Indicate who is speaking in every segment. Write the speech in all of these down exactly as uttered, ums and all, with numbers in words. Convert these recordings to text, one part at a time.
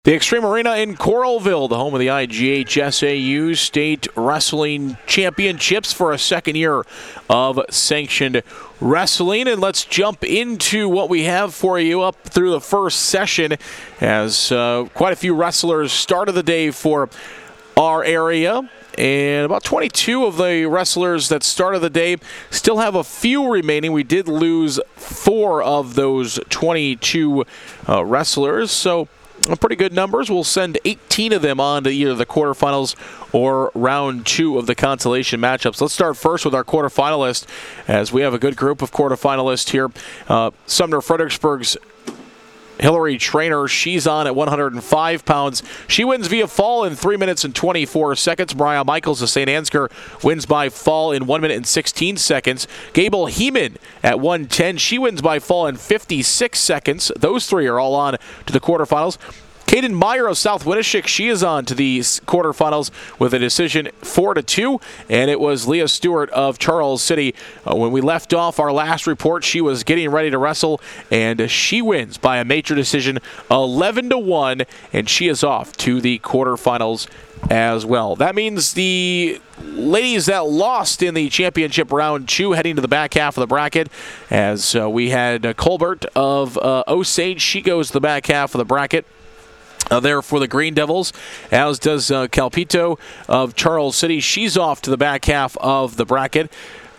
Speaker 1: The Extreme Arena in Coralville, the home of the I G H S A U State Wrestling Championships for a second year of sanctioned wrestling. And let's jump into what we have for you up through the first session, as uh, quite a few wrestlers started the day for our area. And about twenty-two of the wrestlers that started the day still have a few remaining. We did lose four of those twenty-two uh, wrestlers, so pretty good numbers. We'll send eighteen of them on to either the quarterfinals or round two of the consolation matchups. Let's start first with our quarterfinalists, as we have a good group of quarterfinalists here. Uh, Sumner Fredericksburg's Hillary Trainer, she's on at one hundred five pounds. She wins via fall in three minutes and twenty-four seconds. Mariah Michaels of Saint Ansgar wins by fall in one minute and sixteen seconds. Gable Heeman at one ten, she wins by fall in fifty-six seconds. Those three are all on to the quarterfinals. Kaden Meyer of South Winneshiek, she is on to the quarterfinals with a decision four to two, and it was Leah Stewart of Charles City. Uh, when we left off our last report, she was getting ready to wrestle, and she wins by a major decision eleven to one, and she is off to the quarterfinals as well. That means the ladies that lost in the championship round two heading to the back half of the bracket, as uh, we had uh, Colbert of uh, Osage. She goes to the back half of the bracket. Uh, there for the Green Devils, as does uh, Calpito of Charles City. She's off to the back half of the bracket.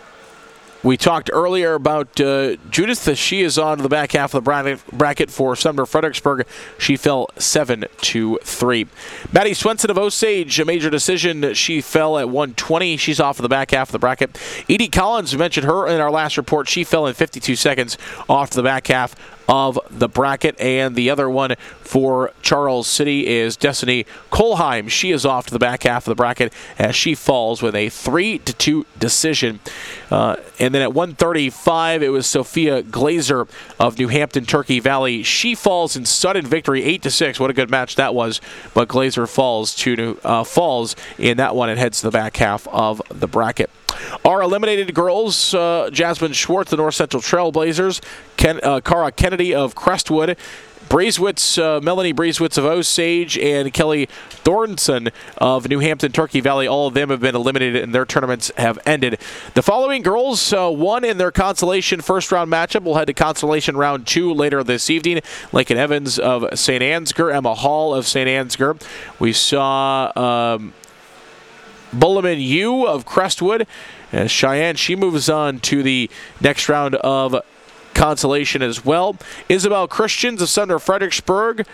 Speaker 1: We talked earlier about uh, Judith. She is on to the back half of the bracket for Sumner Fredericksburg. She fell seven to three. Maddie Swenson of Osage, a major decision. She fell at one twenty. She's off of the back half of the bracket. Edie Collins, we mentioned her in our last report. She fell in fifty-two seconds off to the back half of the bracket. And the other one for Charles City is Destiny Kolheim. She is off to the back half of the bracket as she falls with a three to two decision. Uh, and then at one thirty-five, it was Sophia Glazer of New Hampton Turkey Valley. She falls in sudden victory, eight to six. What a good match that was. But Glazer falls to uh, falls in that one and heads to the back half of the bracket. Our eliminated girls, uh, Jasmine Schwartz, the North Central Trailblazers, Ken, uh, Cara Kennedy of Crestwood, Breezewitz, uh, Melanie Breezewitz of Osage, and Kelly Thornton of New Hampton Turkey Valley. All of them have been eliminated and their tournaments have ended. The following girls uh, won in their consolation first round matchup. We'll head to consolation round two later this evening. Lincoln Evans of Saint Ansgar, Emma Hall of Saint Ansgar. We saw Um, Bulliman Yu of Crestwood. As Cheyenne, she moves on to the next round of consolation as well. Isabel Christians of Sumner Fredericksburg.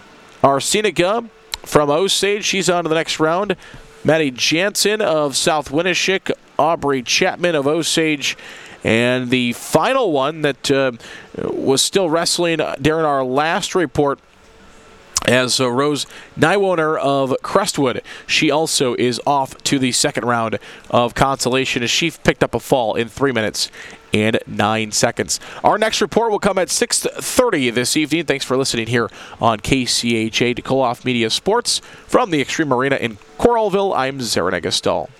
Speaker 1: Arsenica from Osage, she's on to the next round. Maddie Jansen of South Winneshiek. Aubrey Chapman of Osage. And the final one that uh, was still wrestling during our last report, as uh, Rose Nywoner of Crestwood, she also is off to the second round of consolation as she picked up a fall in three minutes and nine seconds. Our next report will come at six thirty this evening. Thanks for listening here on K C H A to Koloff Media Sports. From the Extreme Arena in Coralville, I'm Zaran Agastal.